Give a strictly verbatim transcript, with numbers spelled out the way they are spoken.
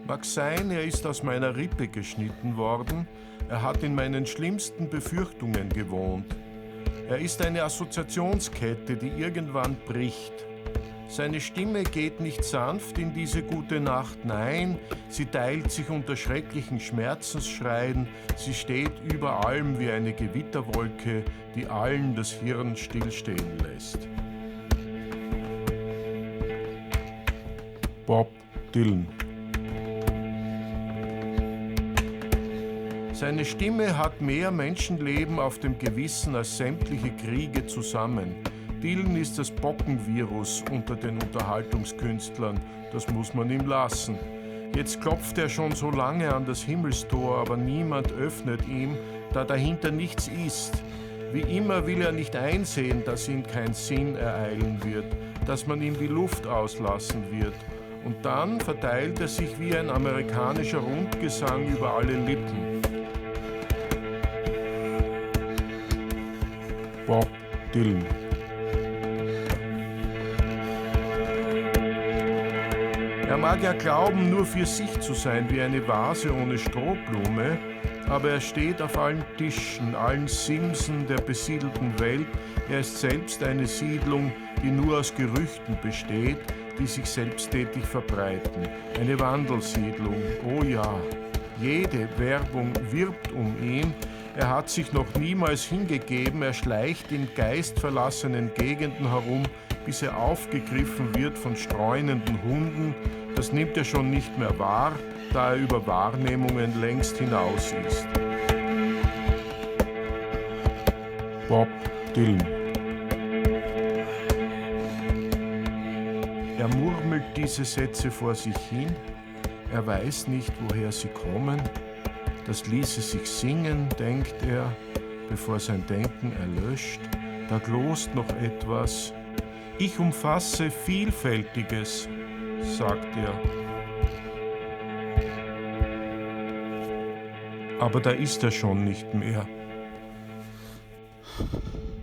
Mag sein, er ist aus meiner Rippe geschnitten worden, er hat in meinen schlimmsten Befürchtungen gewohnt. Er ist eine Assoziationskette, die irgendwann bricht. Seine Stimme geht nicht sanft in diese gute Nacht, nein, sie teilt sich unter schrecklichen Schmerzensschreien, sie steht über allem wie eine Gewitterwolke, die allen das Hirn stillstehen lässt. Bob Dylan. Seine Stimme hat mehr Menschenleben auf dem Gewissen als sämtliche Kriege zusammen. Dylan ist das Bockenvirus unter den Unterhaltungskünstlern, das muss man ihm lassen. Jetzt klopft er schon so lange an das Himmelstor, aber niemand öffnet ihm, da dahinter nichts ist. Wie immer will er nicht einsehen, dass ihn kein Sinn ereilen wird, dass man ihm die Luft auslassen wird. Und dann verteilt er sich wie ein amerikanischer Rundgesang über alle Lippen. Bob Dylan. Er mag ja glauben, nur für sich zu sein, wie eine Vase ohne Strohblume, aber er steht auf allen Tischen, allen Simsen der besiedelten Welt. Er ist selbst eine Siedlung, die nur aus Gerüchten besteht, die sich selbsttätig verbreiten. Eine Wandelsiedlung, oh ja. Jede Werbung wirbt um ihn. Er hat sich noch niemals hingegeben, er schleicht in geistverlassenen Gegenden herum, bis er aufgegriffen wird von streunenden Hunden. Das nimmt er schon nicht mehr wahr, da er über Wahrnehmungen längst hinaus ist. Bob Dylan. Er murmelt diese Sätze vor sich hin, er weiß nicht, woher sie kommen. Das ließe sich singen, denkt er, bevor sein Denken erlöscht. Da glost noch etwas. Ich umfasse Vielfältiges, sagt er. Aber da ist er schon nicht mehr.